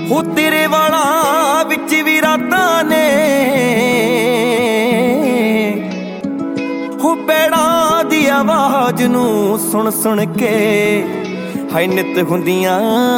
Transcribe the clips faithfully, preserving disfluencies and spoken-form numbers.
ਹੋ ਤੇਰੇ ਵਾਲਾ ਵਿੱਚ ਵੀ ਰਾਤਾਂ ਨੇ ਹੋ ਪੈੜਾਂ ਦੀ ਆਵਾਜ਼ ਨੂੰ ਸੁਣ ਸੁਣ ਕੇ ਹਾਏ ਨਿੱਤ ਹੁੰਦੀਆਂ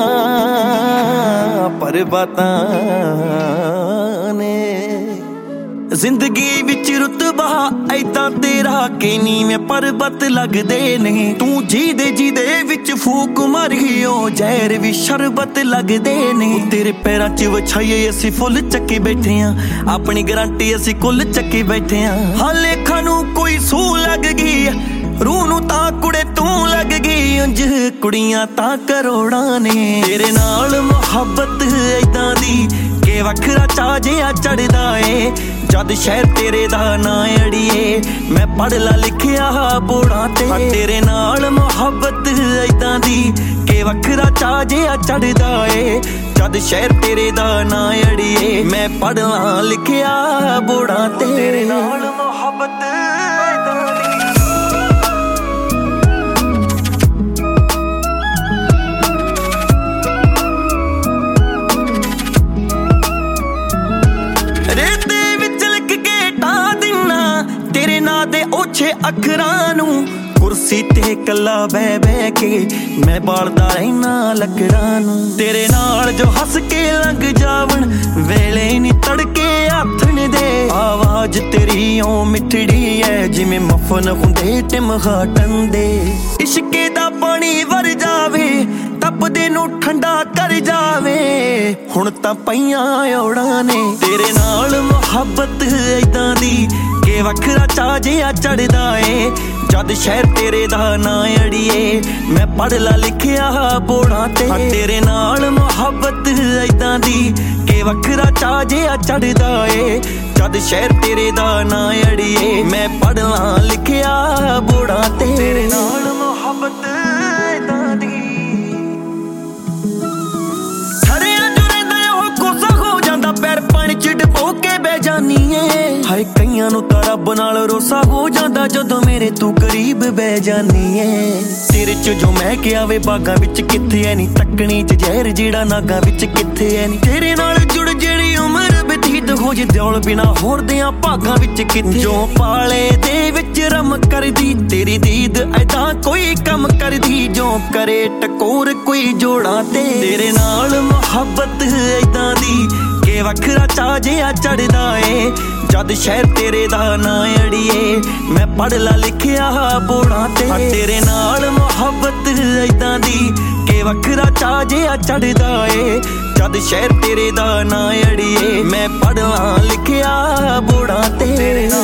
ਪਰਬਾਤਾਂ ਨੇ। ਜ਼ਿੰਦਗੀ ਵਿੱਚ ਰੁਤਬਾ ਐਦਾਂ ਤੇਰਾ ਕਿ ਨੀਵੇਂ ਪਰਬਤ ਲੱਗਦੇ ਨੇ। ਤੂੰ ਜੀਦੇ ਜੀਦੇ ਵਿੱਚ ਫੂਕ ਮਾਰੀ ਓ ਜ਼ਹਿਰ ਵੀ ਸ਼ਰਬਤ ਲੱਗਦੇ ਨੇ। ਤੇਰੇ ਪੈਰਾਂ 'ਚ ਵਿਛਾਈਏ ਅਸੀਂ ਫੁੱਲ ਚੱਕੀ ਬੈਠੇ ਆਂ, ਆਪਣੀ ਗਰੰਟੀ ਅਸੀਂ ਕੁੱਲ ਚੱਕੀ ਬੈਠੇ ਆਂ। ਹਾਂ ਲੇਖਾਂ ਨੂੰ ਕੋਈ ਸੂ ਲੱਗ ਗਈ, ਰੂਹ ਨੂੰ ਤਾਂ ਕੁੜੇ ਤੂੰ ਲੱਗ ਗਈ। ਉਂਝ ਕੁੜੀਆਂ ਤਾਂ ਕਰੋੜਾਂ ਨੇ। ਤੇਰੇ ਨਾਲ ਮੁਹੱਬਤ ਐਦਾਂ ਦੀ ਕਿ ਵੱਖਰਾ ਚਾਅ ਜਿਹਾ ਚੜਦਾ ਏ ਜਦ ਸ਼ਹਿਰ ਤੇਰੇ ਦਾ ਨਾਂ ਅੜੀਏ ਮੈਂ ਪੜ੍ਹ ਲਾ ਲਿਖਿਆ ਬੋੜਾਂ ਤੇ। ਤੇਰੇ ਨਾਲ ਮੁਹੱਬਤ ਐਦਾਂ ਦੀ ਕਿ ਵੱਖਰਾ ਚਾਅ ਜਿਹਾ ਚੜਦਾ ਏ ਜਦ ਸ਼ਹਿਰ ਤੇਰੇ ਦਾ ਨਾਂ ਅੜੀਏ ਮੈਂ ਪੜ੍ਹ ਲਾ ਲਿਖਿਆ ਬੋੜਾਂ ਤੇ। ਤੇਰੇ ਨਾਲ ਮੁਹੱਬਤ ਐਦਾਂ ਦੀ ਤੇਰੇ ਨਾਂ ਦੇ ਓਛੇ ਅੱਖਰਾਂ ਨੂੰ ਕੁਰਸੀ ਤੇ ਕੱਲਾ ਬਹਿ ਬਹਿ ਕੇ ਮੈਂ ਬਾਲਦਾ ਰਹਿਣਾ ਲੱਕੜਾਂ ਨੂੰ। ਤੇਰੇ ਨਾਲ ਜੋ ਹੱਸ ਕੇ ਲੰਘ ਜਾਵਣ ਵੇਲੇ ਨੀ ਤੜਕੇ ਆਥਣ ਦੇ। ਆਵਾਜ਼ ਤੇਰੀ ਓ ਮਿੱਠੜੀ ਐ ਜਿਵੇਂ ਮਫਨ ਹੁੰਦੇ ਟਿਮਹਾਟਨ ਦੇ। ਇਸ਼ਕੇ ਦਾ ਪਾਣੀ ਵਰ ਜਾਵੇ ਤਪਦੇ ਨੂੰ ਠੰਡਾ ਕਰ ਜਾਵੇ ਹੁਣ ਤਾਂ ਪਈਆਂ ਔੜਾਂ ਨੇ। ਤੇਰੇ ਨਾਲ ਮੁਹੱਬਤ ਐਦਾਂ ਦੀ ਕਿ ਵੱਖਰਾ ਚਾਅ ਜਿਹਾ ਚੜਦਾ ਏ ਜਦ ਸ਼ਹਿਰ ਤੇਰੇ ਦਾ ਨਾਂ ਅੜੀਏ ਮੈਂ ਪੜ੍ਹ ਲਾ ਲਿਖਿਆ ਬੋੜਾਂ ਤੇ। ਤੇਰੇ ਨਾਲ ਮੁਹੱਬਤ ਐਦਾਂ ਦੀ ਕਿ ਵੱਖਰਾ ਚਾਅ ਜਿਹਾ ਚੜਦਾ ਏ ਜਦ ਸ਼ਹਿਰ ਤੇਰੇ ਦਾ ਨਾਂ ਅੜੀਏ ਮੈਂ ਪੜ੍ਹ ਲਾ ਲਿਖਿਆ ਬੋੜਾਂ ਤੇ। ਤੇਰੇ ਨਾਲ ਮੁਹੱਬਤ ਐਦਾਂ ਦੀ ਹਰਿਆਂ ਜੋ ਰਹਿੰਦਾ ਉਹ ਕੋਸਾ ਹੋ ਜਾਂਦਾ ਪੈਰ ਪਾਣੀ ਚ ਡੁਬੋ ਕੇ ਬਹਿ ਜਾਨੀ ਏ। ਹਾਏ ਕਈਆਂ ਨੂੰ ਤਾਂ ਰੱਬ ਨਾਲ ਰੋਸਾ ਹੋ ਜਾਂਦਾ ਜਦੋਂ ਮੇਰੇ ਤੂੰ ਕਰੀਬ ਬਹਿ ਜਾਨੀ ਏ। ਤੇਰੇ ਚ ਜੋ ਮੈਂ ਕਿਹਾ ਵੇ ਬਾਗਾਂ ਵਿੱਚ ਕਿੱਥੇ ਐ ਨੀ ਤੱਕਣੀ ਚ ਜ਼ਹਿਰ ਜਿਹੜਾ ਨਾਗਾਂ ਵਿੱਚ ਕਿੱਥੇ ਐ ਨੀ। ਤੇਰੇ ਨਾਲ ਜੁੜ ਜਿਹੜੀ ਉਮਰ ਬਤੀਤ ਹੋ ਜੇ ਦਿਉਲ ਬਿਨਾ ਹੋਰ ਦਿਆਂ ਭਾਗਾਂ ਵਿੱਚ ਕਿੱਥੇ। ਜੋ ਪਾਲੇ ਦੇ ਵਿੱਚ ਰਮ ਕਰਦੀ ਤੇਰੀ ਦੀਦ ਐਦਾਂ ਕੋਈ ਕੰਮ ਕਰਦੀ ਜੋ ਕਰੇ ਟਕੋਰ ਕੋਈ ਜੋੜਾਂ ਤੇ। ਤੇਰੇ ਨਾਲ ਮੁਹੱਬਤ ਐਦਾਂ ਦੀ ਕਿ ਵੱਖਰਾ ਚਾਅ ਜਿਹਾ ਚੜਦਾ ਏ ਜਦ ਸ਼ਹਿਰ ਤੇਰੇ ਦਾ ਨਾਂ ਅੜੀਏ ਮੈਂ ਪੜ੍ਹ ਲਾ ਲਿਖਿਆ ਬੋੜਾਂ ਤੇ। ਤੇਰੇ ਨਾਲ ਮੁਹੱਬਤ ਐਦਾਂ ਦੀ ਕਿ ਵੱਖਰਾ ਚਾਅ ਜਿਹਾ ਚੜਦਾ ਏ ਜਦ ਸ਼ਹਿਰ ਤੇਰੇ ਦਾ ਨਾਂ ਅੜੀਏ ਮੈਂ ਪੜ੍ਹ ਲਾ ਲਿਖਿਆ ਬੋੜਾਂ ਤੇ।